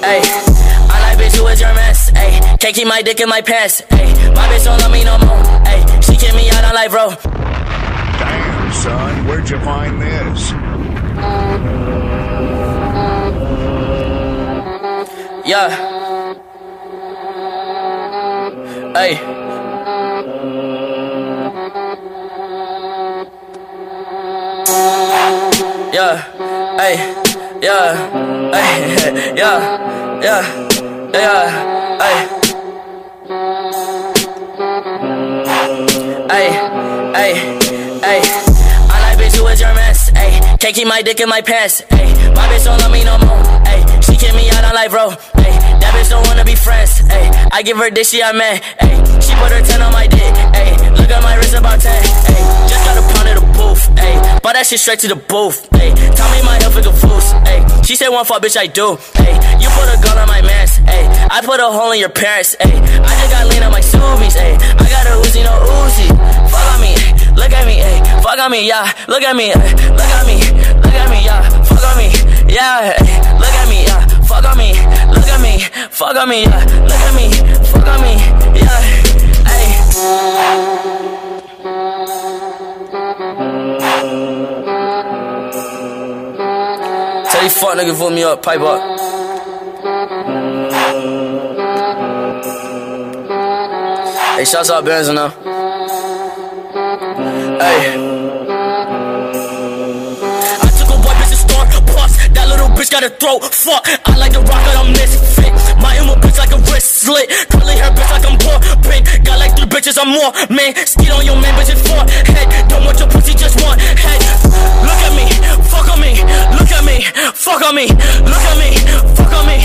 Ayy, I like bitch who is your mess. Ayy, can't keep my dick in my pants. Ayy, my bitch don't love me no more. Ayy, she kick me out on life, bro. Damn, son, where'd you find this? Yeah. Ayy. Yeah. Ayy. Yeah. Ayy. Yeah. Yeah. Yeah. Ayy. Ayy. Ayy. Ayy. I like bitch who is your mess. Ayy, can't keep my dick in my pants. Ayy, my bitch don't love me no more. Ayy, she kick me out on life, bro. Ayy, that bitch don't wanna be friends. Ayy, I give her dick, she a man. Ayy, she put her 10 on my dick. Ayy, look at my wrist about 10. Ayy, just got a pound of the booth. Ayy, bought that shit straight to the booth. Ayy, tell me my health is a foos. Ayy, she said one fuck, bitch, I do. Ayy, you put a gun on my mans. Ayy, I put a hole in your parents. Ayy, I just got lean on my Subies. Ayy, I got a Uzi, no Uzi. Fuck on me, look at me, ayy, fuck on me, yeah. Look at me, look at me, look at me, yeah. Fuck on me, yeah. Look at me, yeah. Fuck on me, look at me, fuck on me, yeah. Look at me, fuck on me, yeah. Ayy. Tell these fuck niggas vote me up, pipe up. Hey, shouts out Benz now. Hey. I took a white bitch to store, bust. That little bitch got a throat, fuck. I like the rocket, I'm misfit. My emo bitch like a wrist slit. Curly hair bitch like I'm poor, pink. Got like 3 bitches, I'm more, man. Steal on your man, bitch, it's 4 head. Don't want your pussy, just one head. Look at me, fuck on me. Look at me, fuck on me. Look at me, fuck on me.